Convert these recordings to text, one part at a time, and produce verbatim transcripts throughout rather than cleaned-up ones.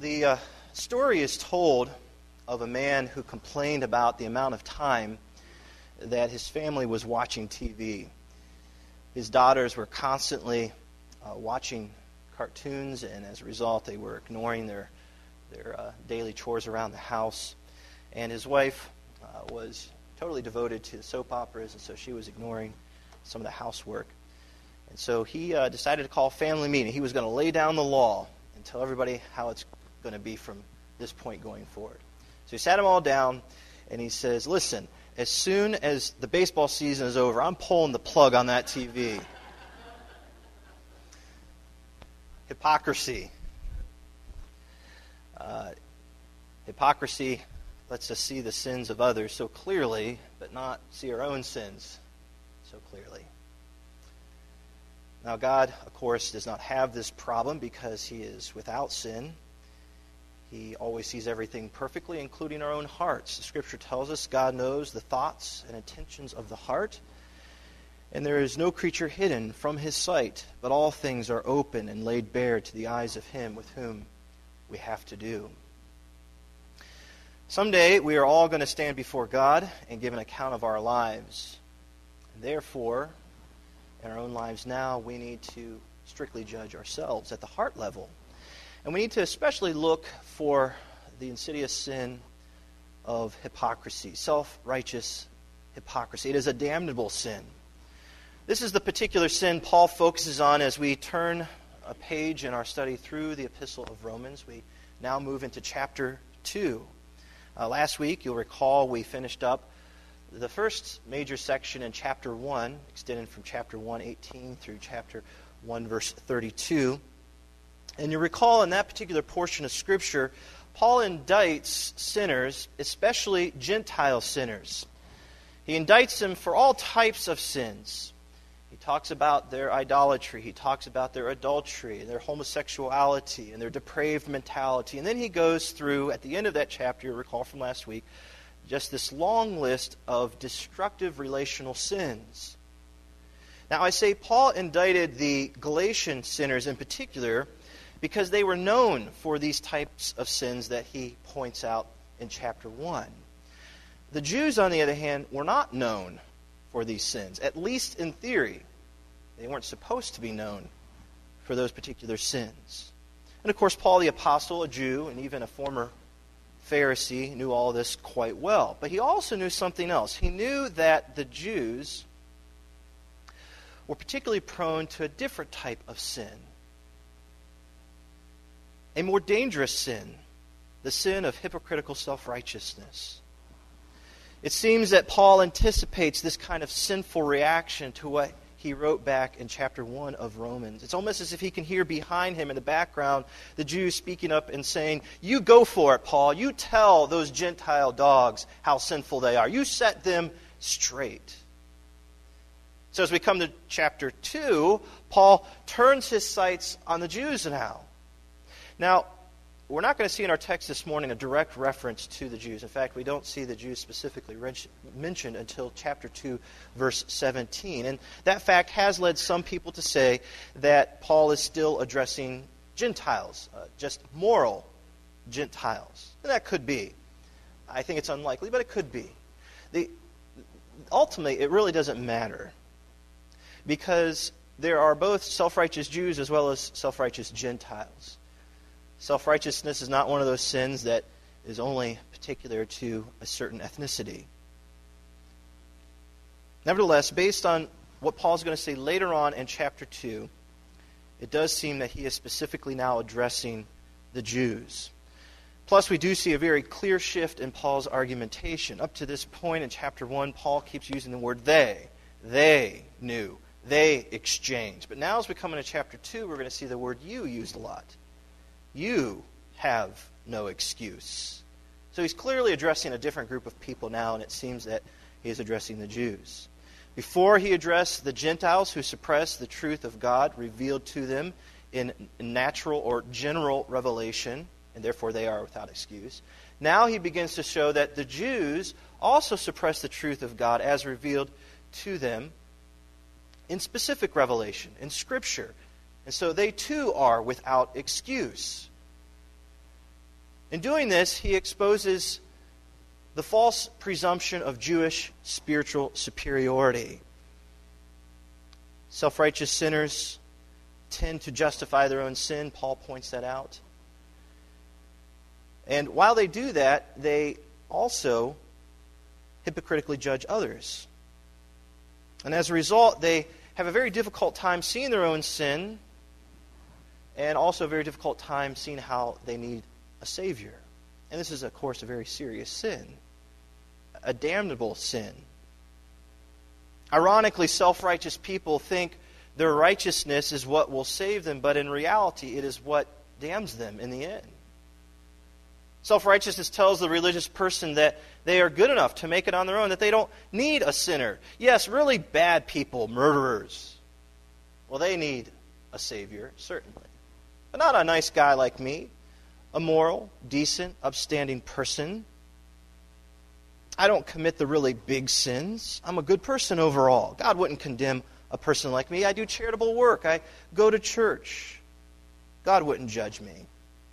The uh, story is told of a man who complained about the amount of time that his family was watching T V. His daughters were constantly uh, watching cartoons, and as a result, they were ignoring their their uh, daily chores around the house. And his wife uh, was totally devoted to the soap operas, and so she was ignoring some of the housework. And so he uh, decided to call a family meeting. He was going to lay down the law and tell everybody how it's going to be from this point going forward. So he sat them all down, and he says, listen, as soon as the baseball season is over, I'm pulling the plug on that T V. Hypocrisy. Uh, hypocrisy lets us see the sins of others so clearly, but not see our own sins so clearly. Now, God, of course, does not have this problem because He is without sin. He always sees everything perfectly, including our own hearts. The Scripture tells us God knows the thoughts and intentions of the heart, and there is no creature hidden from His sight, but all things are open and laid bare to the eyes of Him with whom we have to do. Someday we are all going to stand before God and give an account of our lives. And therefore, in our own lives now, we need to strictly judge ourselves at the heart level. And we need to especially look for the insidious sin of hypocrisy, self-righteous hypocrisy. It is a damnable sin. This is the particular sin Paul focuses on as we turn a page in our study through the Epistle of Romans. We now move into chapter two. Uh, last week, you'll recall, we finished up the first major section in chapter one, extended from chapter one, eighteen, through chapter one, verse thirty-two. And you recall in that particular portion of Scripture, Paul indicts sinners, especially Gentile sinners. He indicts them for all types of sins. He talks about their idolatry, he talks about their adultery, their homosexuality, and their depraved mentality. And then he goes through, at the end of that chapter, you recall from last week, just this long list of destructive relational sins. Now, I say Paul indicted the Galatian sinners in particular because they were known for these types of sins that he points out in chapter one. The Jews, on the other hand, were not known for these sins, at least in theory. They weren't supposed to be known for those particular sins. And of course, Paul the Apostle, a Jew, and even a former Pharisee, knew all this quite well. But he also knew something else. He knew that the Jews were particularly prone to a different type of sin, a more dangerous sin, the sin of hypocritical self-righteousness. It seems that Paul anticipates this kind of sinful reaction to what he wrote back in chapter one of Romans. It's almost as if he can hear behind him in the background the Jews speaking up and saying, you go for it, Paul. You tell those Gentile dogs how sinful they are. You set them straight. So as we come to chapter two, Paul turns his sights on the Jews now. Now, we're not going to see in our text this morning a direct reference to the Jews. In fact, we don't see the Jews specifically mentioned until chapter two, verse seventeen. And that fact has led some people to say that Paul is still addressing Gentiles, uh, just moral Gentiles. And that could be. I think it's unlikely, but it could be. The, ultimately, it really doesn't matter, because there are both self-righteous Jews as well as self-righteous Gentiles. Self-righteousness is not one of those sins that is only particular to a certain ethnicity. Nevertheless, based on what Paul's going to say later on in chapter two, it does seem that he is specifically now addressing the Jews. Plus, we do see a very clear shift in Paul's argumentation. Up to this point in chapter one, Paul keeps using the word they. They knew. They exchanged. But now as we come into chapter two, we're going to see the word you used a lot. You have no excuse. So he's clearly addressing a different group of people now, and it seems that he is addressing the Jews. Before he addressed the Gentiles who suppress the truth of God revealed to them in natural or general revelation, and therefore they are without excuse. Now he begins to show that the Jews also suppress the truth of God as revealed to them in specific revelation, in Scripture. And so they too are without excuse. In doing this, he exposes the false presumption of Jewish spiritual superiority. Self-righteous sinners tend to justify their own sin. Paul points that out. And while they do that, they also hypocritically judge others. And as a result, they have a very difficult time seeing their own sin, and also a very difficult time seeing how they need a Savior. And this is, of course, a very serious sin, a damnable sin. Ironically, self-righteous people think their righteousness is what will save them, but in reality, it is what damns them in the end. Self-righteousness tells the religious person that they are good enough to make it on their own, that they don't need a sinner. Yes, really bad people, murderers, well, they need a Savior, certainly. But not a nice guy like me, a moral, decent, upstanding person. I don't commit the really big sins. I'm a good person overall. God wouldn't condemn a person like me. I do charitable work. I go to church. God wouldn't judge me.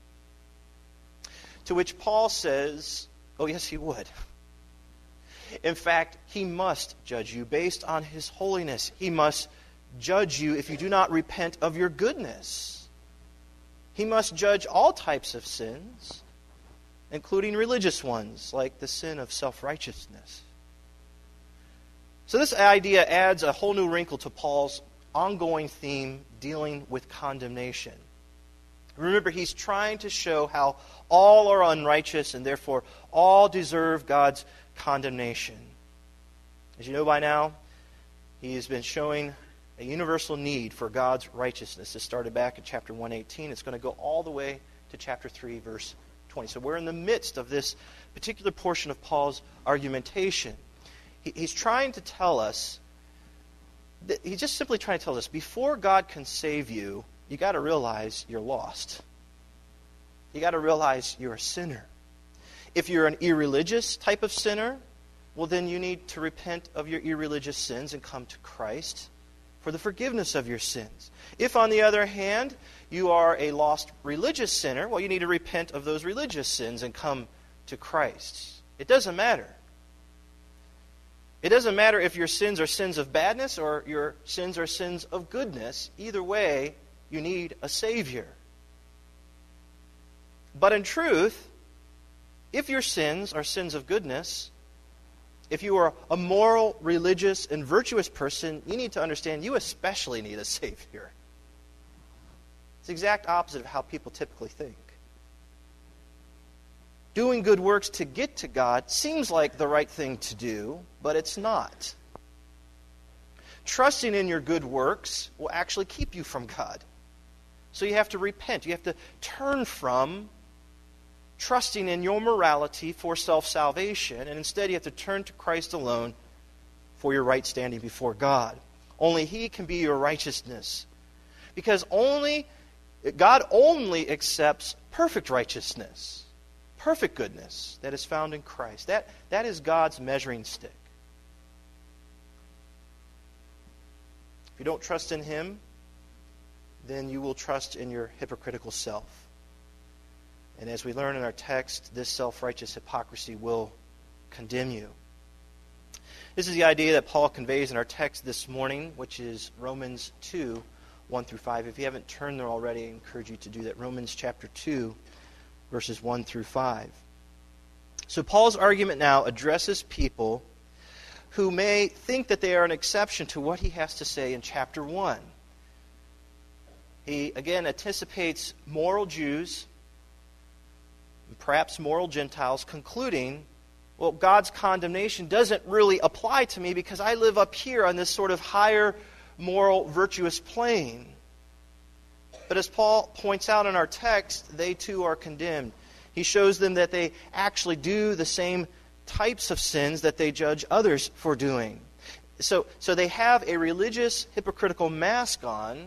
To which Paul says, oh yes, he would. In fact, he must judge you based on his holiness. He must judge you if you do not repent of your goodness. He must judge all types of sins, including religious ones, like the sin of self-righteousness. So this idea adds a whole new wrinkle to Paul's ongoing theme dealing with condemnation. Remember, he's trying to show how all are unrighteous and therefore all deserve God's condemnation. As you know by now, he has been showing a universal need for God's righteousness. This started back in chapter one eighteen. It's going to go all the way to chapter three, verse twenty. So we're in the midst of this particular portion of Paul's argumentation. He, he's trying to tell us, that, he's just simply trying to tell us, before God can save you, you got to realize you're lost. You got to realize you're a sinner. If you're an irreligious type of sinner, well, then you need to repent of your irreligious sins and come to Christ for the forgiveness of your sins. If, on the other hand, you are a lost religious sinner, well, you need to repent of those religious sins and come to Christ. It doesn't matter. It doesn't matter if your sins are sins of badness or your sins are sins of goodness. Either way, you need a Savior. But in truth, if your sins are sins of goodness, if you are a moral, religious, and virtuous person, you need to understand you especially need a Savior. It's the exact opposite of how people typically think. Doing good works to get to God seems like the right thing to do, but it's not. Trusting in your good works will actually keep you from God. So you have to repent. You have to turn from trusting in your morality for self-salvation, and instead you have to turn to Christ alone for your right standing before God. Only He can be your righteousness. Because only God only accepts perfect righteousness, perfect goodness that is found in Christ. That, that is God's measuring stick. If you don't trust in Him, then you will trust in your hypocritical self. And as we learn in our text, this self-righteous hypocrisy will condemn you. This is the idea that Paul conveys in our text this morning, which is Romans two, one through five. If you haven't turned there already, I encourage you to do that. Romans chapter two, verses one through five. So Paul's argument now addresses people who may think that they are an exception to what he has to say in chapter one. He, again, anticipates moral Jews, and perhaps moral Gentiles, concluding, well, God's condemnation doesn't really apply to me because I live up here on this sort of higher moral, virtuous plane. But as Paul points out in our text, they too are condemned. He shows them that they actually do the same types of sins that they judge others for doing. So, so they have a religious, hypocritical mask on,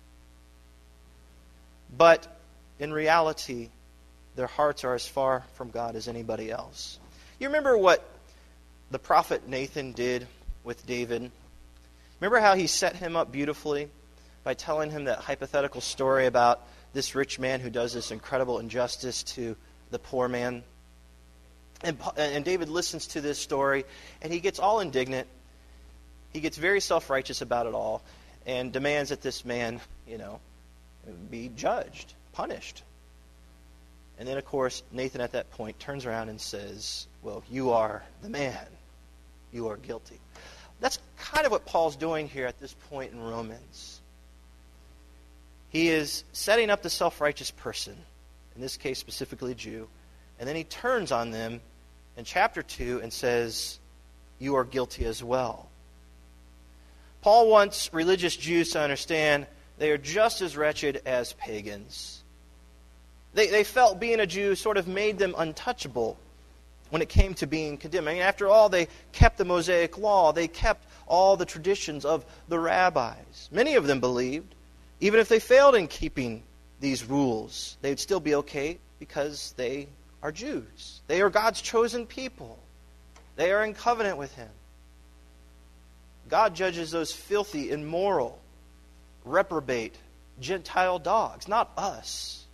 but in reality, their hearts are as far from God as anybody else. You remember what the prophet Nathan did with David? Remember how he set him up beautifully by telling him that hypothetical story about this rich man who does this incredible injustice to the poor man. And, and David listens to this story, and he gets all indignant. He gets very self-righteous about it all, and demands that this man, you know, be judged, punished. And then, of course, Nathan at that point turns around and says, well, you are the man. You are guilty. That's kind of what Paul's doing here at this point in Romans. He is setting up the self-righteous person, in this case specifically a Jew, and then he turns on them in chapter two and says, you are guilty as well. Paul wants religious Jews to understand they are just as wretched as pagans. They, they felt being a Jew sort of made them untouchable when it came to being condemned. I mean, after all, they kept the Mosaic law. They kept all the traditions of the rabbis. Many of them believed, even if they failed in keeping these rules, they'd still be okay because they are Jews. They are God's chosen people. They are in covenant with Him. God judges those filthy, immoral, reprobate, Gentile dogs, not us.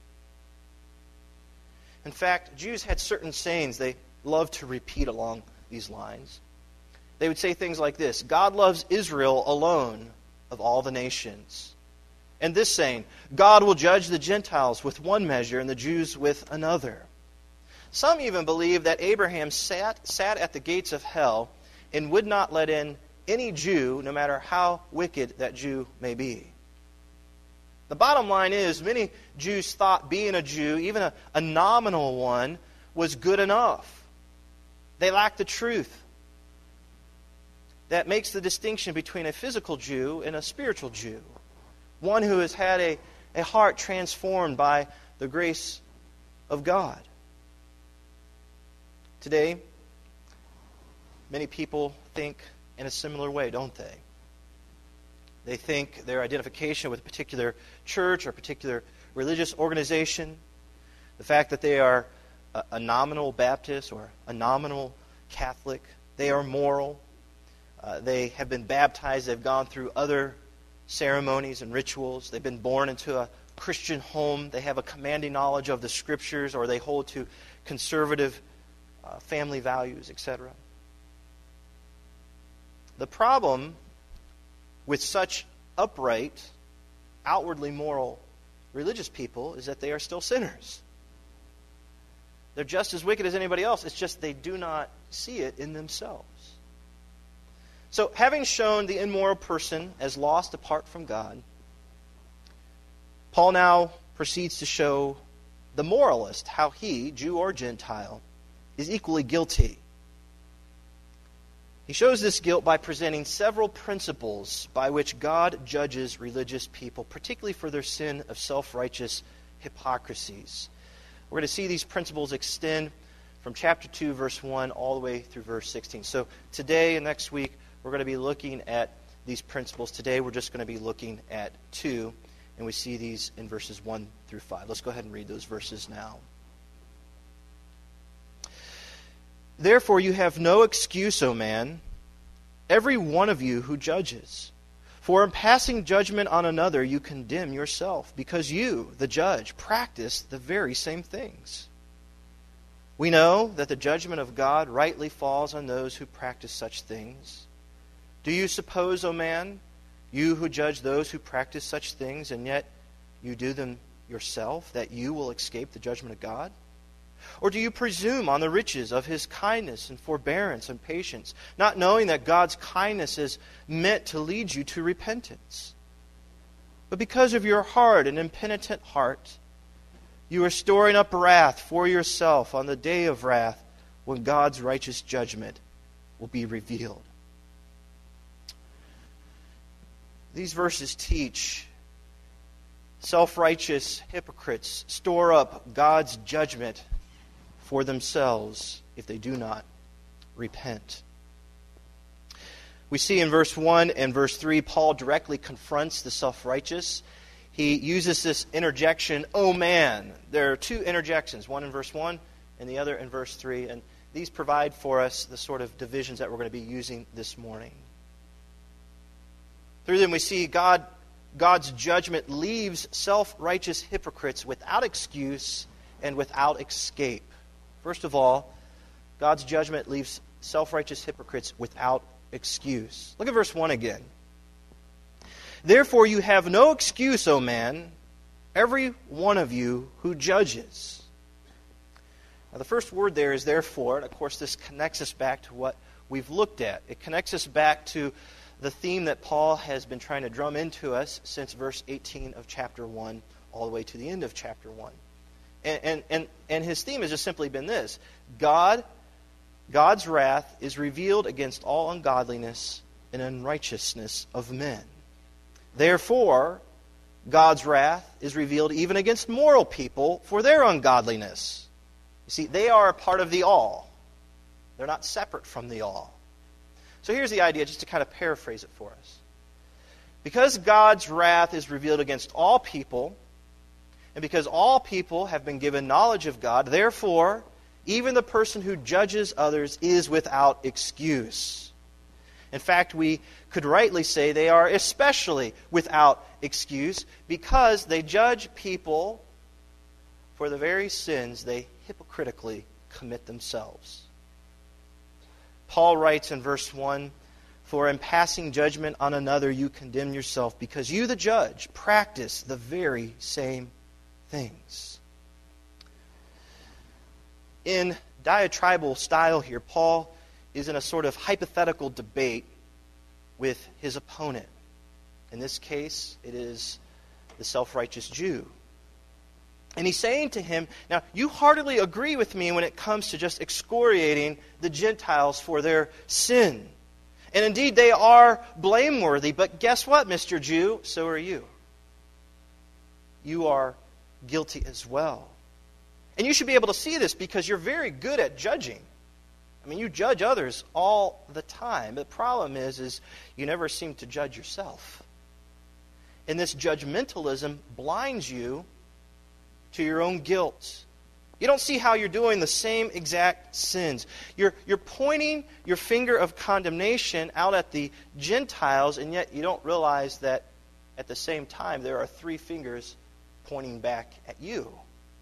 In fact, Jews had certain sayings they loved to repeat along these lines. They would say things like this: God loves Israel alone of all the nations. And this saying, God will judge the Gentiles with one measure and the Jews with another. Some even believe that Abraham sat, sat at the gates of hell and would not let in any Jew, no matter how wicked that Jew may be. The bottom line is, many Jews thought being a Jew, even a, a nominal one, was good enough. They lacked the truth that makes the distinction between a physical Jew and a spiritual Jew. One who has had a, a heart transformed by the grace of God. Today, many people think in a similar way, don't they? They think their identification with a particular church or particular religious organization, the fact that they are a, a nominal Baptist or a nominal Catholic, they are moral, uh, they have been baptized, they've gone through other ceremonies and rituals, they've been born into a Christian home, they have a commanding knowledge of the Scriptures, or they hold to conservative uh, family values, et cetera. The problem with such upright, outwardly moral religious people is that they are still sinners. They're just as wicked as anybody else. It's just they do not see it in themselves. So, having shown the immoral person as lost apart from God, Paul now proceeds to show the moralist how he, Jew or Gentile, is equally guilty. He shows this guilt by presenting several principles by which God judges religious people, particularly for their sin of self-righteous hypocrisies. We're going to see these principles extend from chapter two, verse one, all the way through verse sixteen. So today and next week, we're going to be looking at these principles. Today, we're just going to be looking at two, and we see these in verses one through five. Let's go ahead and read those verses now. Therefore you have no excuse, O man, every one of you who judges. For in passing judgment on another you condemn yourself, because you, the judge, practice the very same things. We know that the judgment of God rightly falls on those who practice such things. Do you suppose, O man, you who judge those who practice such things, and yet you do them yourself, that you will escape the judgment of God? Or do you presume on the riches of His kindness and forbearance and patience, not knowing that God's kindness is meant to lead you to repentance? But because of your hard and impenitent heart, you are storing up wrath for yourself on the day of wrath, when God's righteous judgment will be revealed. These verses teach self-righteous hypocrites store up God's judgment for themselves if they do not repent. We see in verse one and verse three, Paul directly confronts the self-righteous. He uses this interjection, "Oh man." There are two interjections, one in verse one and the other in verse three. And these provide for us the sort of divisions that we're going to be using this morning. Through them we see God, God's judgment leaves self-righteous hypocrites without excuse and without escape. First of all, God's judgment leaves self-righteous hypocrites without excuse. Look at verse one again. Therefore you have no excuse, O man, every one of you who judges. Now the first word there is therefore, and of course this connects us back to what we've looked at. It connects us back to the theme that Paul has been trying to drum into us since verse eighteen of chapter one all the way to the end of chapter one. And, and, and, and his theme has just simply been this. God, God's wrath is revealed against all ungodliness and unrighteousness of men. Therefore, God's wrath is revealed even against moral people for their ungodliness. You see, they are a part of the all. They're not separate from the all. So here's the idea, just to kind of paraphrase it for us. Because God's wrath is revealed against all people, and because all people have been given knowledge of God, therefore, even the person who judges others is without excuse. In fact, we could rightly say they are especially without excuse because they judge people for the very sins they hypocritically commit themselves. Paul writes in verse one, "For in passing judgment on another you condemn yourself, because you, the judge, practice the very same things." In diatribal style here, Paul is in a sort of hypothetical debate with his opponent. In this case, it is the self-righteous Jew. And he's saying to him, now, you heartily agree with me when it comes to just excoriating the Gentiles for their sin. And indeed, they are blameworthy. But guess what, Mister Jew? So are you. You are guilty as well. And you should be able to see this because you're very good at judging. I mean, you judge others all the time. The problem is, is you never seem to judge yourself. And this judgmentalism blinds you to your own guilt. You don't see how you're doing the same exact sins. You're, you're pointing your finger of condemnation out at the Gentiles, and yet you don't realize that at the same time there are three fingers pointing back at you.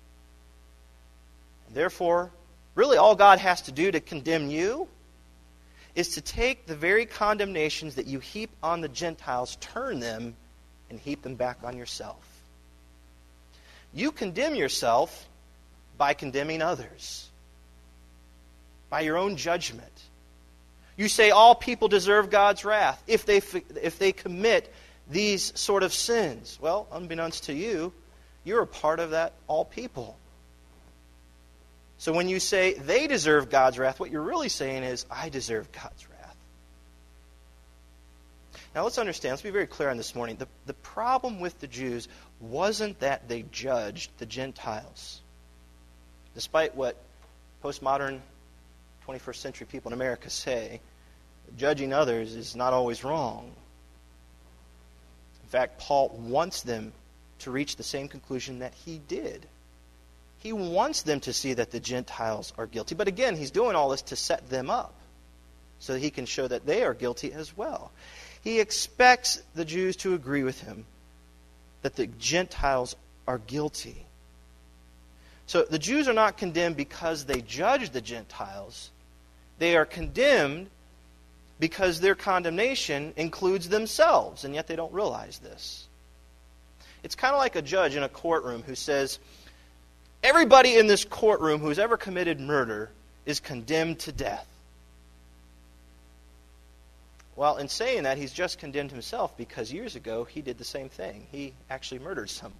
And therefore, really all God has to do to condemn you is to take the very condemnations that you heap on the Gentiles, turn them, and heap them back on yourself. You condemn yourself by condemning others, by your own judgment. You say all people deserve God's wrath if they if they commit these sort of sins. Well, unbeknownst to you, you're a part of that all people. So when you say they deserve God's wrath, what you're really saying is, I deserve God's wrath. Now let's understand, let's be very clear on this morning. The, the problem with the Jews wasn't that they judged the Gentiles. Despite what postmodern twenty-first century people in America say, judging others is not always wrong. In fact, Paul wants them to reach the same conclusion that he did. He wants them to see that the Gentiles are guilty. But again, he's doing all this to set them up so that he can show that they are guilty as well. He expects the Jews to agree with him that the Gentiles are guilty. So the Jews are not condemned because they judge the Gentiles. They are condemned because their condemnation includes themselves, and yet they don't realize this. It's kind of like a judge in a courtroom who says, everybody in this courtroom who's ever committed murder is condemned to death. Well, in saying that, he's just condemned himself because years ago he did the same thing. He actually murdered someone.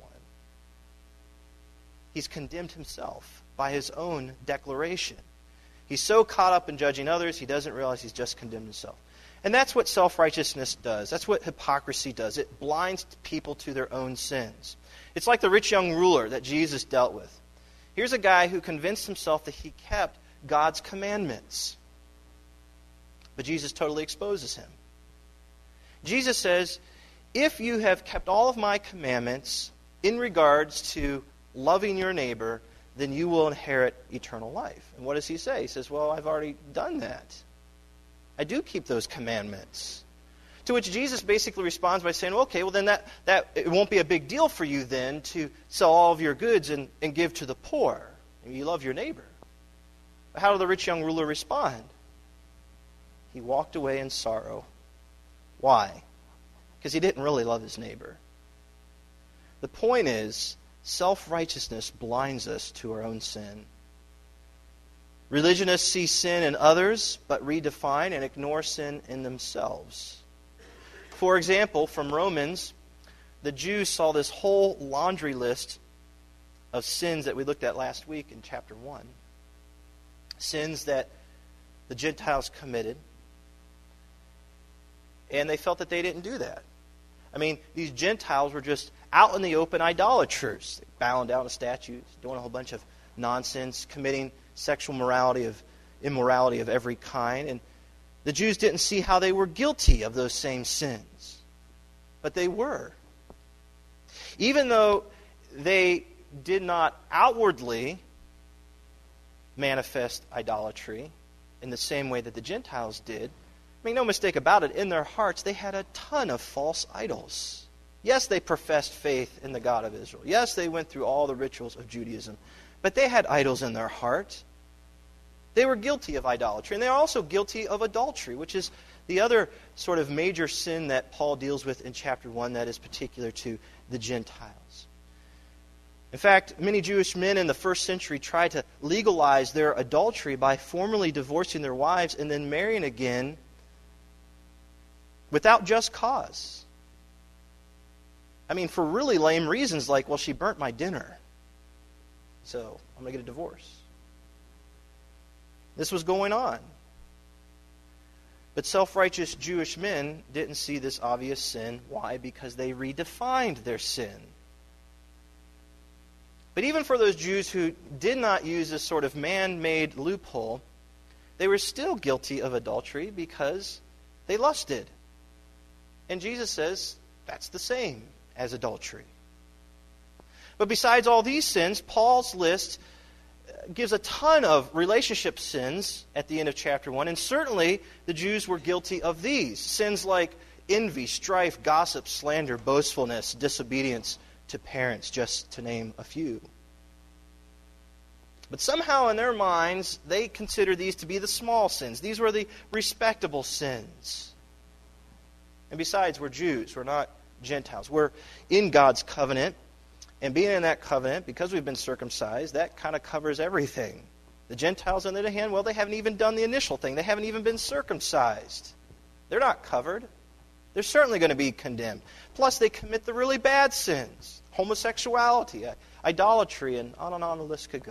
He's condemned himself by his own declaration. He's so caught up in judging others, he doesn't realize he's just condemned himself. And that's what self-righteousness does. That's what hypocrisy does. It blinds people to their own sins. It's like the rich young ruler that Jesus dealt with. Here's a guy who convinced himself that he kept God's commandments. But Jesus totally exposes him. Jesus says, if you have kept all of my commandments in regards to loving your neighbor, then you will inherit eternal life. And what does he say? He says, well, I've already done that. I do keep those commandments. To which Jesus basically responds by saying, well, okay, well then that, that it won't be a big deal for you then to sell all of your goods and, and give to the poor. You love your neighbor. How did the rich young ruler respond? He walked away in sorrow. Why? Because he didn't really love his neighbor. The point is, self-righteousness blinds us to our own sin. Religionists see sin in others, but redefine and ignore sin in themselves. For example, from Romans, the Jews saw this whole laundry list of sins that we looked at last week in chapter one. Sins that the Gentiles committed. And they felt that they didn't do that. I mean, these Gentiles were just out in the open idolaters, bowing down to statues, doing a whole bunch of nonsense, committing sexual morality of immorality of every kind. And the Jews didn't see how they were guilty of those same sins. But they were. Even though they did not outwardly manifest idolatry in the same way that the Gentiles did, make no mistake about it, in their hearts they had a ton of false idols. Yes, they professed faith in the God of Israel. Yes, they went through all the rituals of Judaism. But they had idols in their heart. They were guilty of idolatry. And they are also guilty of adultery, which is the other sort of major sin that Paul deals with in chapter one that is particular to the Gentiles. In fact, many Jewish men in the first century tried to legalize their adultery by formally divorcing their wives and then marrying again without just cause. I mean, for really lame reasons like, well, she burnt my dinner, so I'm going to get a divorce. This was going on. But self-righteous Jewish men didn't see this obvious sin. Why? Because they redefined their sin. But even for those Jews who did not use this sort of man-made loophole, they were still guilty of adultery because they lusted. And Jesus says that's the same as adultery. But besides all these sins, Paul's list gives a ton of relationship sins at the end of chapter one. And certainly the Jews were guilty of these. Sins like envy, strife, gossip, slander, boastfulness, disobedience to parents, just to name a few. But somehow in their minds, they consider these to be the small sins. These were the respectable sins. And besides, we're Jews. We're not Gentiles. We're in God's covenant. And being in that covenant, because we've been circumcised, that kind of covers everything. The Gentiles, on the other hand, well, they haven't even done the initial thing. They haven't even been circumcised. They're not covered. They're certainly going to be condemned. Plus, they commit the really bad sins. Homosexuality, idolatry, and on and on the list could go.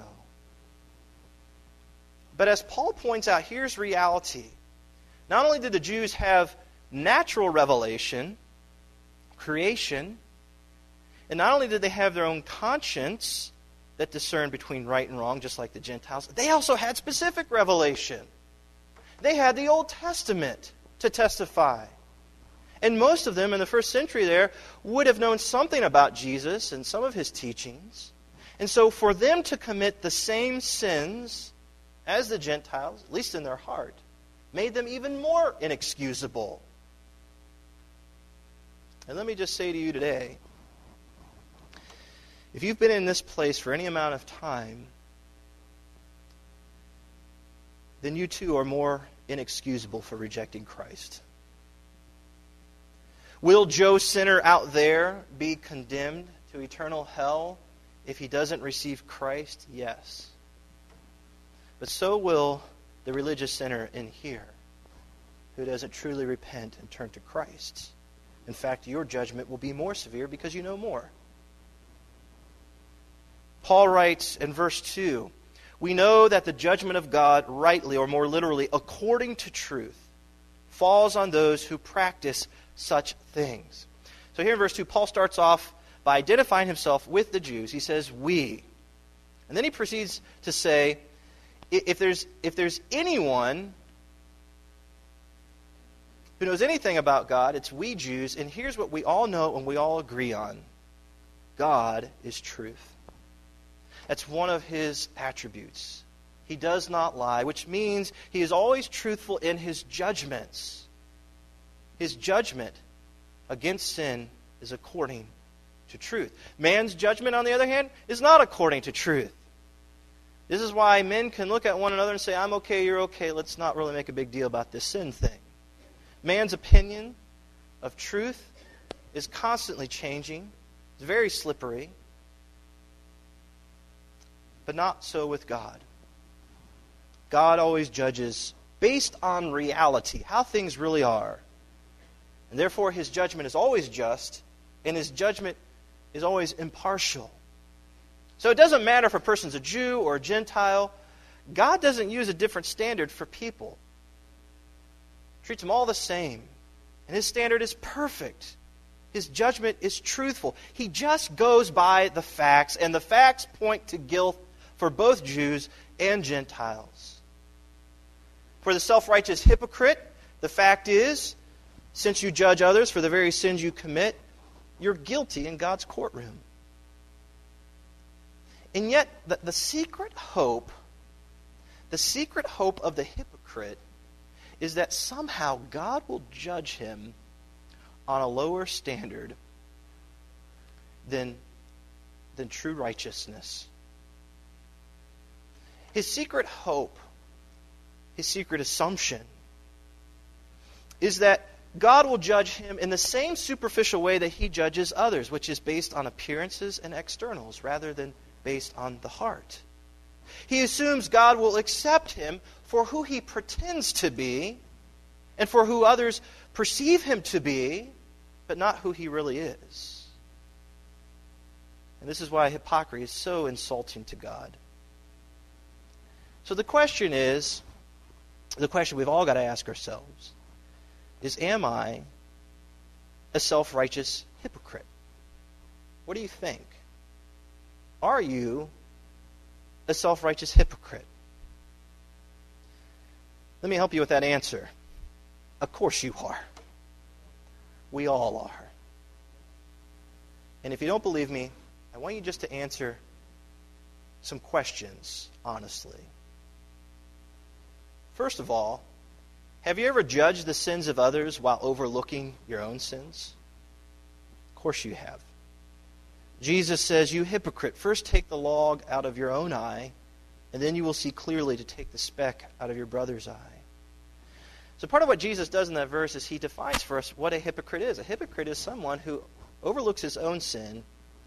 But as Paul points out, here's reality. Not only did the Jews have natural revelation, creation, and not only did they have their own conscience that discerned between right and wrong, just like the Gentiles, they also had specific revelation. They had the Old Testament to testify. And most of them in the first century there would have known something about Jesus and some of his teachings. And so for them to commit the same sins as the Gentiles, at least in their heart, made them even more inexcusable. And let me just say to you today, if you've been in this place for any amount of time, then you too are more inexcusable for rejecting Christ. Will Joe Sinner out there be condemned to eternal hell if he doesn't receive Christ? Yes. But so will the religious sinner in here who doesn't truly repent and turn to Christ. In fact, your judgment will be more severe because you know more. Paul writes in verse two, "We know that the judgment of God rightly, or more literally, according to truth, falls on those who practice such things." So here in verse two, Paul starts off by identifying himself with the Jews. He says, "we." And then he proceeds to say, if there's, if there's anyone who knows anything about God, it's we Jews. And here's what we all know and we all agree on. God is truth. That's one of his attributes. He does not lie, which means he is always truthful in his judgments. His judgment against sin is according to truth. Man's judgment, on the other hand, is not according to truth. This is why men can look at one another and say, I'm okay, you're okay, let's not really make a big deal about this sin thing. Man's opinion of truth is constantly changing. It's very slippery. But not so with God. God always judges based on reality, how things really are. And therefore his judgment is always just, and his judgment is always impartial. So it doesn't matter if a person's a Jew or a Gentile. God doesn't use a different standard for people. He treats them all the same. And his standard is perfect. His judgment is truthful. He just goes by the facts, and the facts point to guilt for both Jews and Gentiles. For the self-righteous hypocrite, the fact is, since you judge others for the very sins you commit, you're guilty in God's courtroom. And yet, the, the secret hope, the secret hope of the hypocrite is that somehow God will judge him on a lower standard than, than true righteousness. His secret hope, his secret assumption, is that God will judge him in the same superficial way that he judges others, which is based on appearances and externals rather than based on the heart. He assumes God will accept him for who he pretends to be and for who others perceive him to be, but not who he really is. And this is why hypocrisy is so insulting to God. So the question is, the question we've all got to ask ourselves is, am I a self-righteous hypocrite? What do you think? Are you a self-righteous hypocrite? Let me help you with that answer. Of course you are. We all are. And if you don't believe me, I want you just to answer some questions honestly. First of all, have you ever judged the sins of others while overlooking your own sins? Of course you have. Jesus says, you hypocrite, first take the log out of your own eye, and then you will see clearly to take the speck out of your brother's eye. So part of what Jesus does in that verse is he defines for us what a hypocrite is. A hypocrite is someone who overlooks his own sin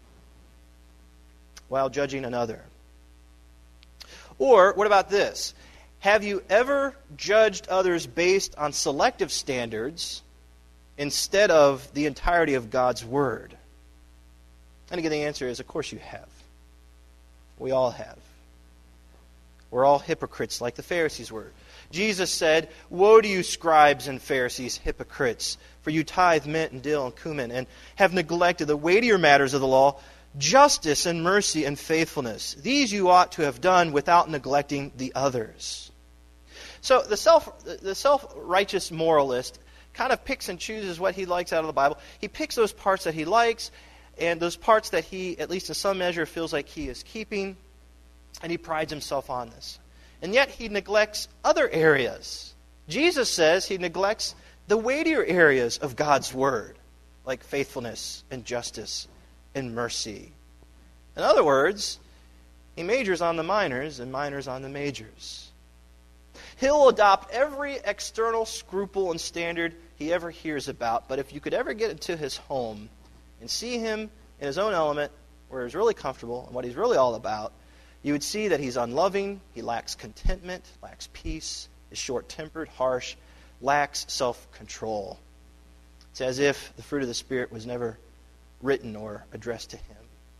while judging another. Or, what about this? Have you ever judged others based on selective standards instead of the entirety of God's Word? And again, the answer is, of course you have. We all have. We're all hypocrites like the Pharisees were. Jesus said, woe to you scribes and Pharisees, hypocrites, for you tithe mint and dill and cumin, and have neglected the weightier matters of the law, justice and mercy and faithfulness. These you ought to have done without neglecting the others. So the self the self-righteous moralist kind of picks and chooses what he likes out of the Bible. He picks those parts that he likes, and those parts that he, at least in some measure, feels like he is keeping, and he prides himself on this. And yet he neglects other areas. Jesus says he neglects the weightier areas of God's Word, like faithfulness and justice and mercy. In other words, he majors on the minors and minors on the majors. He'll adopt every external scruple and standard he ever hears about, but if you could ever get into his home and see him in his own element, where he's really comfortable and what he's really all about, you would see that he's unloving, he lacks contentment, lacks peace, is short-tempered, harsh, lacks self-control. It's as if the fruit of the Spirit was never written or addressed to him.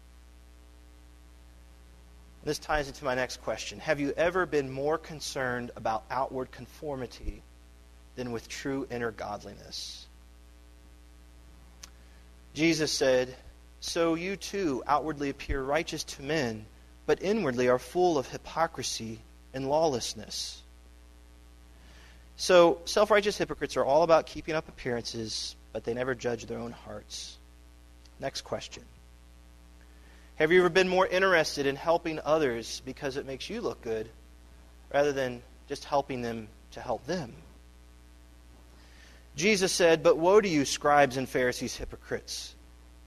This ties into my next question. Have you ever been more concerned about outward conformity than with true inner godliness? Jesus said, so you too outwardly appear righteous to men, but inwardly are full of hypocrisy and lawlessness. So self-righteous hypocrites are all about keeping up appearances, but they never judge their own hearts. Next question. Have you ever been more interested in helping others because it makes you look good, rather than just helping them to help them? Jesus said, but woe to you, scribes and Pharisees, hypocrites,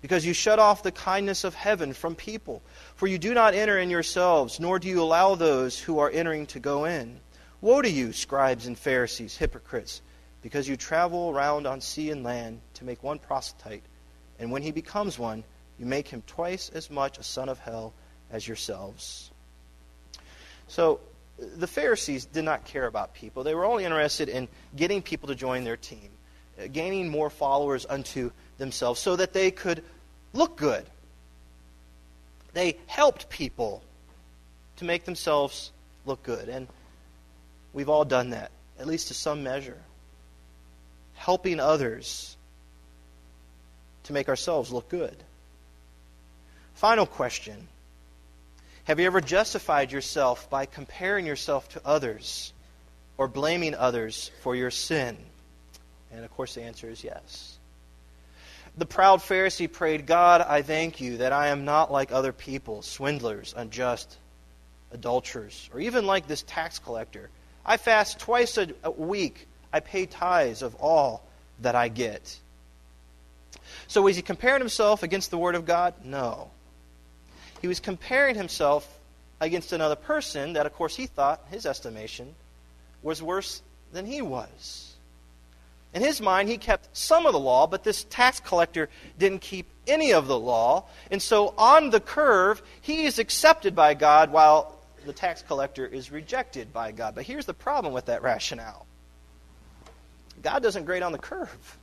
because you shut off the kindness of heaven from people. For you do not enter in yourselves, nor do you allow those who are entering to go in. Woe to you, scribes and Pharisees, hypocrites, because you travel around on sea and land to make one proselyte, and when he becomes one, you make him twice as much a son of hell as yourselves. So, the Pharisees did not care about people. They were only interested in getting people to join their team, gaining more followers unto themselves so that they could look good. They helped people to make themselves look good. And we've all done that, at least to some measure. Helping others to make ourselves look good. Final question. Have you ever justified yourself by comparing yourself to others or blaming others for your sin? And of course the answer is yes. The proud Pharisee prayed, God, I thank you that I am not like other people, swindlers, unjust, adulterers, or even like this tax collector. I fast twice a week. I pay tithes of all that I get. So was he comparing himself against the Word of God? No. He was comparing himself against another person that, of course, he thought, his estimation, was worse than he was. In his mind, he kept some of the law, but this tax collector didn't keep any of the law. And so on the curve, he is accepted by God while the tax collector is rejected by God. But here's the problem with that rationale. God doesn't grade on the curve.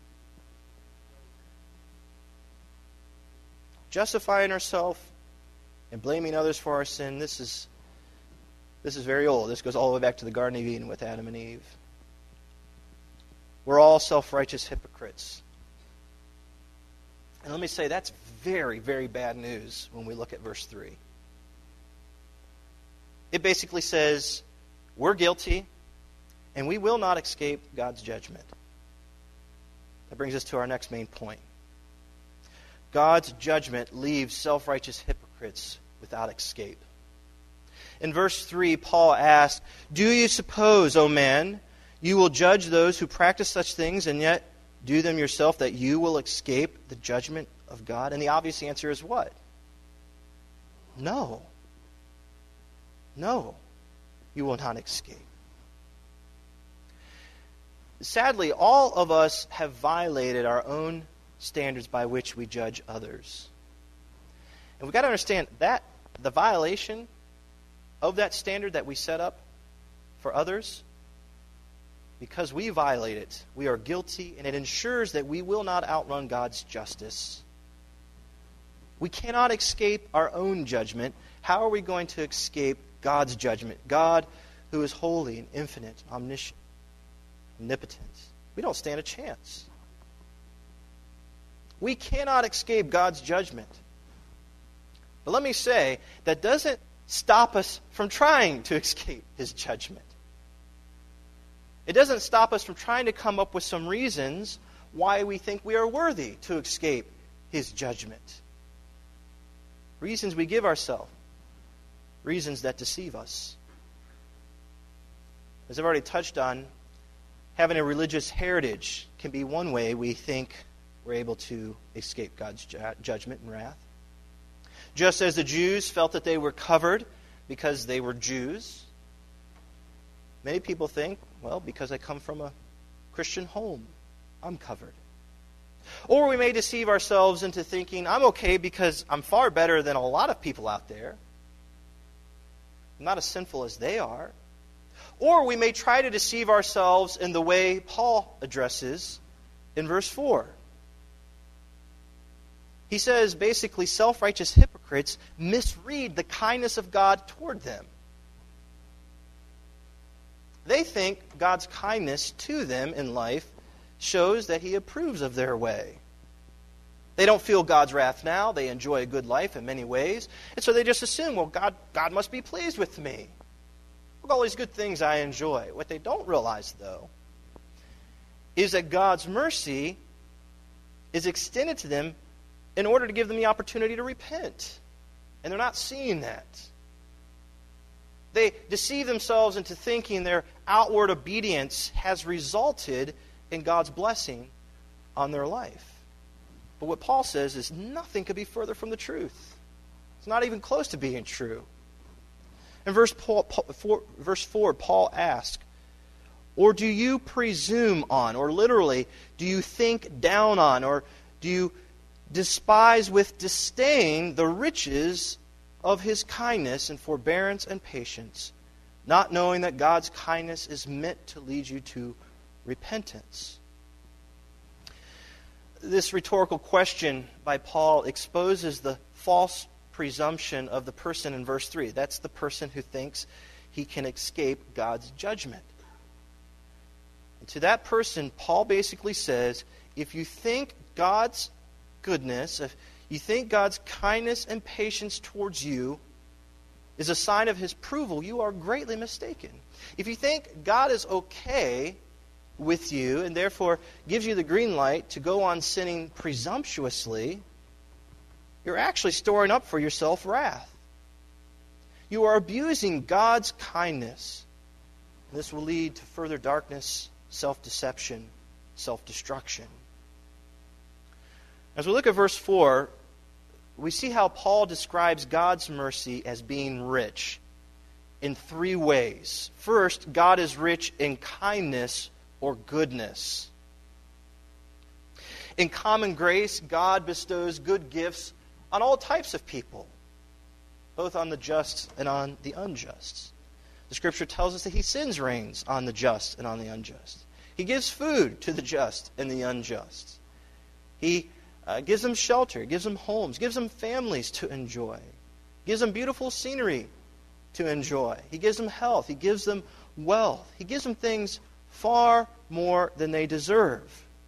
Justifying ourselves and blaming others for our sin, this is this is very old. This goes all the way back to the Garden of Eden with Adam and Eve. We're all self-righteous hypocrites. And let me say, that's very, very bad news when we look at verse three. It basically says, we're guilty, and we will not escape God's judgment. That brings us to our next main point. God's judgment leaves self-righteous hypocrites without escape. In verse three, Paul asks, do you suppose, O man, you will judge those who practice such things and yet do them yourself, that you will escape the judgment of God? And the obvious answer is what? No. No, you will not escape. Sadly, all of us have violated our own standards by which we judge others. And we've got to understand that the violation of that standard that we set up for others, because we violate it, we are guilty, and it ensures that we will not outrun God's justice. We cannot escape our own judgment. How are we going to escape God's judgment? God, who is holy and infinite, omniscient, omnipotent. We don't stand a chance. We cannot escape God's judgment. But let me say, that doesn't stop us from trying to escape His judgment. It doesn't stop us from trying to come up with some reasons why we think we are worthy to escape His judgment. Reasons we give ourselves. Reasons that deceive us. As I've already touched on, having a religious heritage can be one way we think we're able to escape God's ju- judgment and wrath. Just as the Jews felt that they were covered because they were Jews, many people think, well, because I come from a Christian home, I'm covered. Or we may deceive ourselves into thinking, I'm okay because I'm far better than a lot of people out there. I'm not as sinful as they are. Or we may try to deceive ourselves in the way Paul addresses in verse four. He says, basically, self-righteous hypocrites misread the kindness of God toward them. They think God's kindness to them in life shows that He approves of their way. They don't feel God's wrath now. They enjoy a good life in many ways. And so they just assume, well, God, God must be pleased with me. Look at all these good things I enjoy. What they don't realize, though, is that God's mercy is extended to them in order to give them the opportunity to repent. And they're not seeing that. They deceive themselves into thinking their outward obedience has resulted in God's blessing on their life. But what Paul says is nothing could be further from the truth. It's not even close to being true. In verse, Paul, four, verse four, Paul asks, or do you presume on, or literally, do you think down on, or do you despise with disdain the riches of his kindness and forbearance and patience, not knowing that God's kindness is meant to lead you to repentance? This rhetorical question by Paul exposes the false presumption of the person in verse three. That's the person who thinks he can escape God's judgment. And to that person, Paul basically says, if you think God's goodness, if you think God's kindness and patience towards you is a sign of his approval, you are greatly mistaken. If you think God is okay with you and therefore gives you the green light to go on sinning presumptuously, you're actually storing up for yourself wrath. You are abusing God's kindness. This will lead to further darkness, self-deception, self-destruction. As we look at verse four, we see how Paul describes God's mercy as being rich in three ways. First, God is rich in kindness or goodness. In common grace, God bestows good gifts on all types of people, both on the just and on the unjust. The Scripture tells us that He sends rains on the just and on the unjust. He gives food to the just and the unjust. He uh, gives them shelter, gives them homes, gives them families to enjoy, gives them beautiful scenery to enjoy. He gives them health. He gives them wealth. He gives them things far more than they deserve.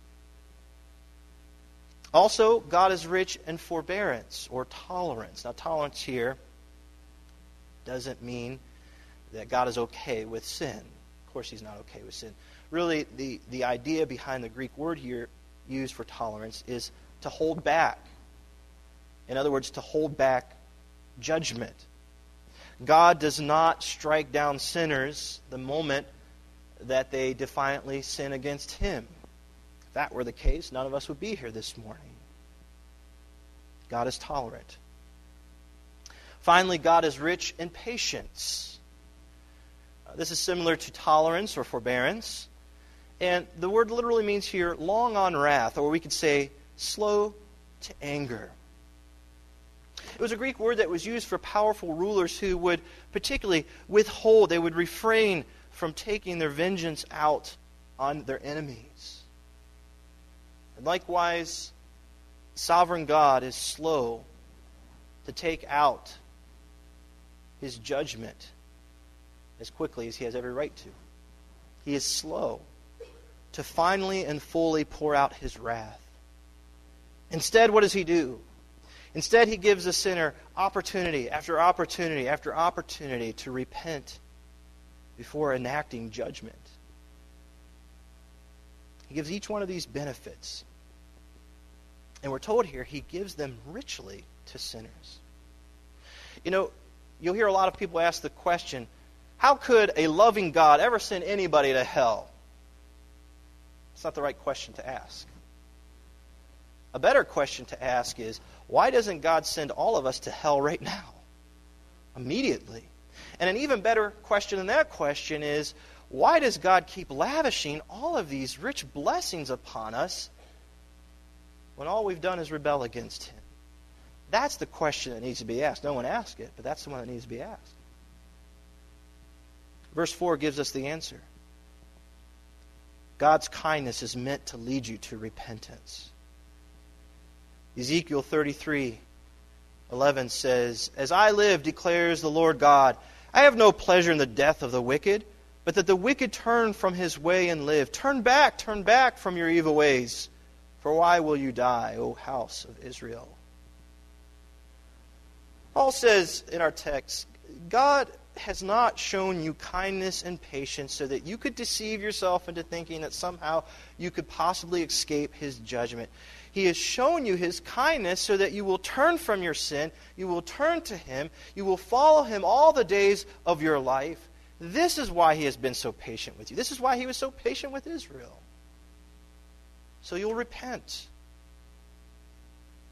Also, God is rich in forbearance or tolerance. Now, tolerance here doesn't mean that God is okay with sin. Of course, He's not okay with sin. Really, the, the idea behind the Greek word here used for tolerance is to hold back. In other words, to hold back judgment. God does not strike down sinners the moment that they defiantly sin against Him. If that were the case, none of us would be here this morning. God is tolerant. Finally, God is rich in patience. Uh, this is similar to tolerance or forbearance. And the word literally means here long on wrath, or we could say slow to anger. It was a Greek word that was used for powerful rulers who would particularly withhold, they would refrain from taking their vengeance out on their enemies. And likewise, sovereign God is slow to take out His judgment as quickly as He has every right to. He is slow to finally and fully pour out His wrath. Instead, what does He do? Instead, He gives the sinner opportunity after opportunity after opportunity to repent before enacting judgment. He gives each one of these benefits. And we're told here He gives them richly to sinners. You know, you'll hear a lot of people ask the question, how could a loving God ever send anybody to hell? It's not the right question to ask. A better question to ask is, why doesn't God send all of us to hell right now? Immediately. And an even better question than that question is, why does God keep lavishing all of these rich blessings upon us when all we've done is rebel against Him? That's the question that needs to be asked. No one asked it, but that's the one that needs to be asked. Verse four gives us the answer. God's kindness is meant to lead you to repentance. Ezekiel thirty-three eleven says, "As I live, declares the Lord God, I have no pleasure in the death of the wicked, but that the wicked turn from his way and live. Turn back, turn back from your evil ways. For why will you die, O house of Israel?" Paul says in our text, God has not shown you kindness and patience so that you could deceive yourself into thinking that somehow you could possibly escape His judgment. He has shown you His kindness so that you will turn from your sin, you will turn to Him, you will follow Him all the days of your life. This is why He has been so patient with you. This is why He was so patient with Israel. So you'll repent.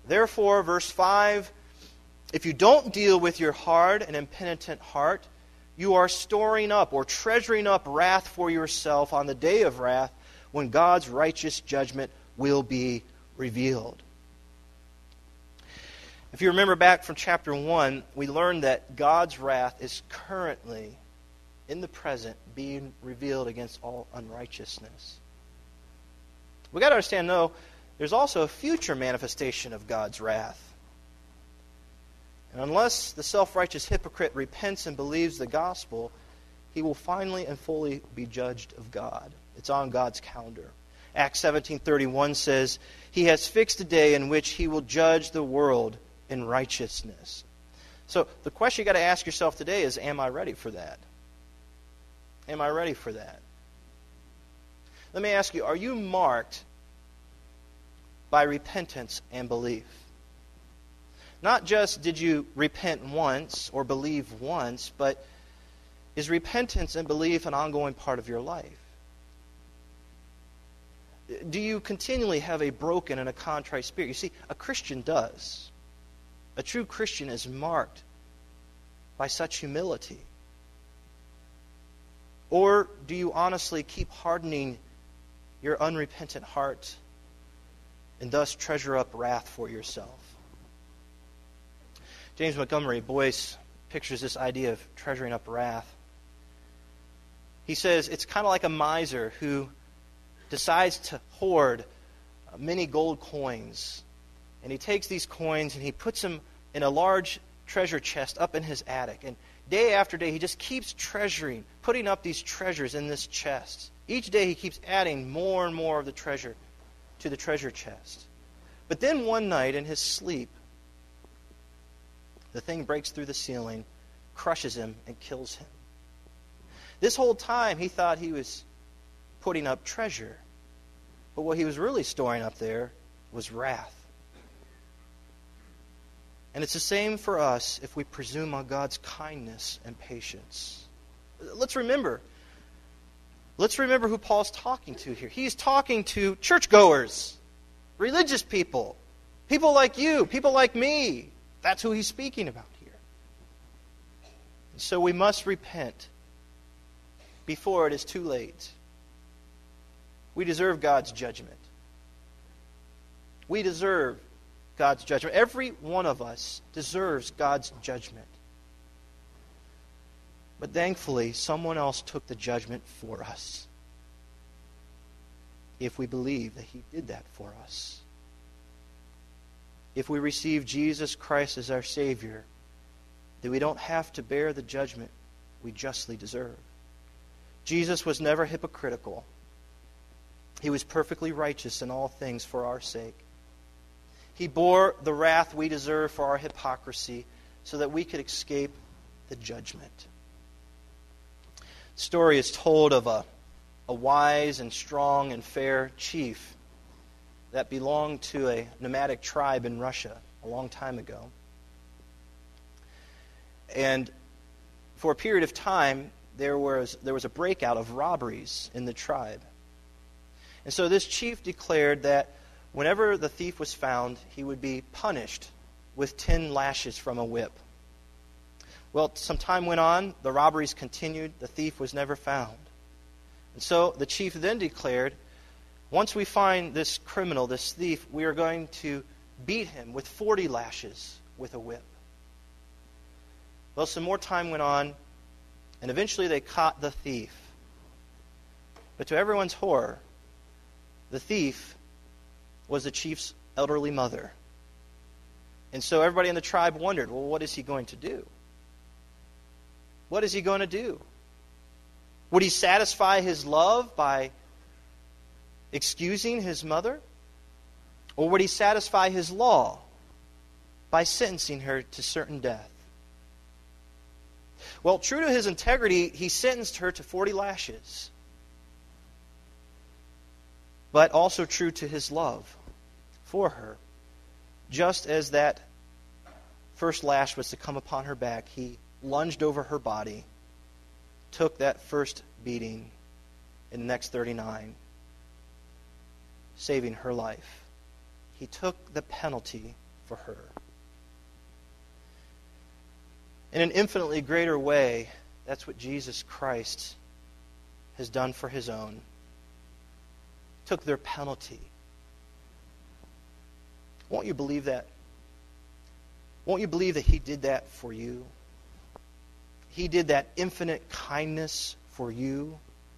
Therefore, verse five, if you don't deal with your hard and impenitent heart, you are storing up or treasuring up wrath for yourself on the day of wrath when God's righteous judgment will be revealed. If you remember back from chapter one, we learned that God's wrath is currently, in the present, being revealed against all unrighteousness. We've got to understand, though, there's also a future manifestation of God's wrath. And unless the self-righteous hypocrite repents and believes the gospel, he will finally and fully be judged of God. It's on God's calendar. Acts seventeen thirty-one says, He has fixed a day in which He will judge the world in righteousness. So the question you got to ask yourself today is, am I ready for that? Am I ready for that? Let me ask you, are you marked by repentance and belief? Not just did you repent once or believe once, but is repentance and belief an ongoing part of your life? Do you continually have a broken and a contrite spirit? You see, a Christian does. A true Christian is marked by such humility. Or do you honestly keep hardening your unrepentant heart and thus treasure up wrath for yourself? James Montgomery Boyce pictures this idea of treasuring up wrath. He says it's kind of like a miser who decides to hoard many gold coins. And he takes these coins and he puts them in a large treasure chest up in his attic. And day after day, he just keeps treasuring, putting up these treasures in this chest. Each day he keeps adding more and more of the treasure to the treasure chest. But then one night in his sleep, the thing breaks through the ceiling, crushes him, and kills him. This whole time he thought he was putting up treasure. But what he was really storing up there was wrath. And it's the same for us if we presume on God's kindness and patience. Let's remember. Let's remember who Paul's talking to here. He's talking to churchgoers, religious people, people like you, people like me. That's who he's speaking about here. And so we must repent before it is too late. We deserve God's judgment. We deserve God's judgment. Every one of us deserves God's judgment. But thankfully, someone else took the judgment for us. If we believe that He did that for us. If we receive Jesus Christ as our Savior, then we don't have to bear the judgment we justly deserve. Jesus was never hypocritical. He was perfectly righteous in all things for our sake. He bore the wrath we deserve for our hypocrisy so that we could escape the judgment. The story is told of a, a wise and strong and fair chief that belonged to a nomadic tribe in Russia a long time ago. And for a period of time, there was, there was a breakout of robberies in the tribe. And so this chief declared that whenever the thief was found, he would be punished with ten lashes from a whip. Well, some time went on, the robberies continued, the thief was never found. And so the chief then declared, once we find this criminal, this thief, we are going to beat him with forty lashes with a whip. Well, some more time went on, and eventually they caught the thief. But to everyone's horror, the thief was the chief's elderly mother. And so everybody in the tribe wondered, well, what is he going to do? What is he going to do? Would he satisfy his love by excusing his mother? Or would he satisfy his law by sentencing her to certain death? Well, true to his integrity, he sentenced her to forty lashes. But also true to his love for her. Just as that first lash was to come upon her back, he lunged over her body, took that first beating in the next thirty-nine, saving her life. He took the penalty for her. In an infinitely greater way, that's what Jesus Christ has done for his own. Took their penalty. Won't you believe that? Won't you believe that he did that for you? He did that infinite kindness for you.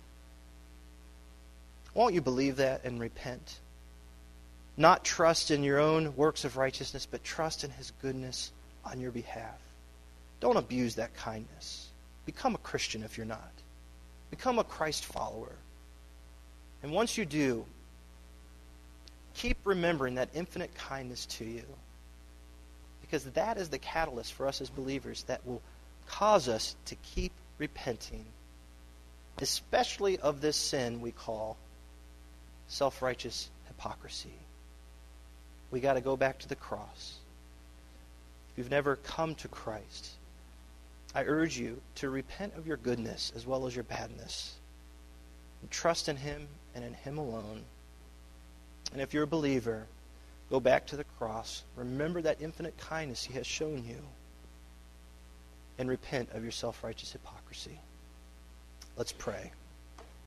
Won't you believe that and repent? Not trust in your own works of righteousness, but trust in his goodness on your behalf. Don't abuse that kindness. Become a Christian if you're not. Become a Christ follower. And once you do, keep remembering that infinite kindness to you. Because that is the catalyst for us as believers that will cause us to keep repenting, especially of this sin we call self-righteous hypocrisy. We got to go back to the cross. If you've never come to Christ, I urge you to repent of your goodness as well as your badness. And trust in him and in him alone. And if you're a believer, go back to the cross. Remember that infinite kindness he has shown you. And repent of your self-righteous hypocrisy. Let's pray.